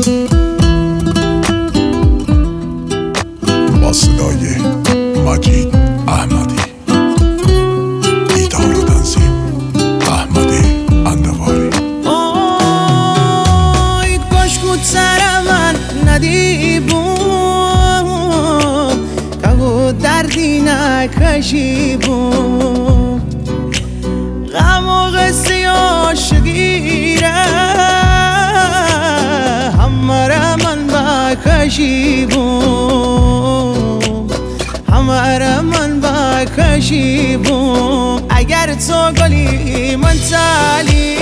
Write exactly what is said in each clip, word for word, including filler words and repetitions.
با صدای مجید احمدی، ایدار و تنظیم احمد اندواری. آی کاش بود سر من ندی بود که بود دردی نکشی بود غم و قصه عاشقی را همه را من بکشی بود همه را من بکشی بود اگر تو گلی من تالی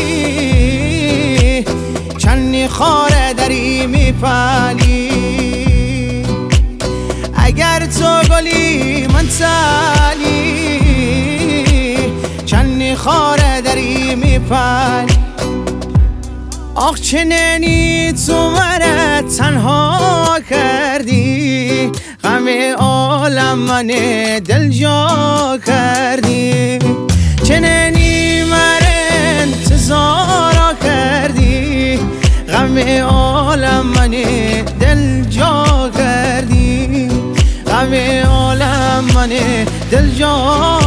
چندی خاره دری میپالی اگر تو گلی من تالی چندی خاره دری میپالی آخ چنینی تو مرا تنها کردی غم عالم من دل جا کردی چنینی مرا انتظار کردی غم عالم من دل جا کردی غم عالم من دل جا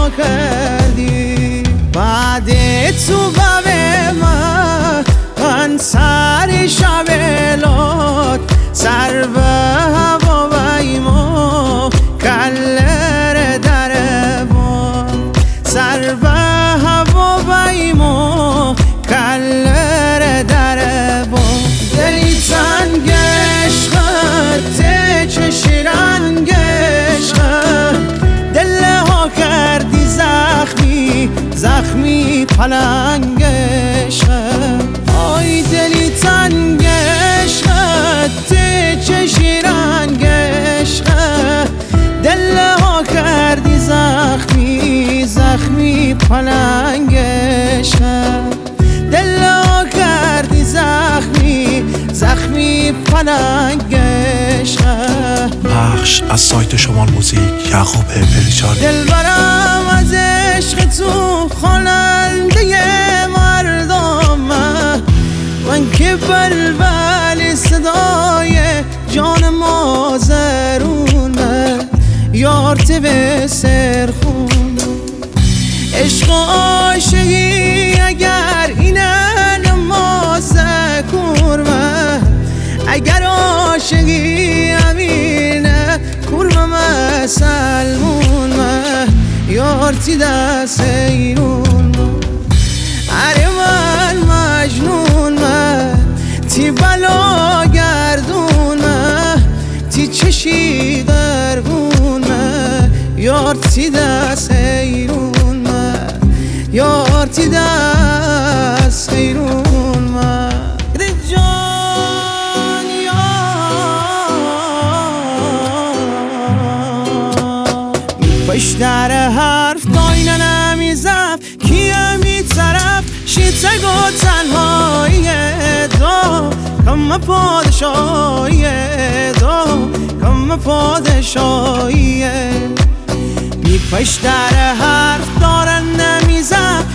کردی بعد تو باب من من سر شبلات سر به هوا ویما کلر در بان سر به هوا ویما کلر در بان دلی تنگ عشقت چشی رنگ عشقت دل ها کردی زخمی زخمی پلنگ عشقت آی دلی تنگ عشقت چشی رنگ عشقت دل ها کردی زخمی زخمی پلنگ عشقت دل ها کردی زخمی زخمی پلنگ عشقت. بخش از سایت شمال موزیک یعقوب پریچاری. دل برم از عشق تو خواننده مردم من که بلبل صدای جان مازرونه یارت به سر خونه عشق عاشقی اگر اینه نماز کورمه اگر عاشقی امینه کورمه مسلمونه یارتی دست ایرون اره من مجنون من تی بلا گردون من تی چشی درگون من یارتی دست ایرون من یارتی دست ایرون من جان پشتر حرف داینه نمیزف کیه میطرف شیطه گو تنهایی دو کم پادشاهی دو کم پادشاهی می پشتر حرف دارن نمیزف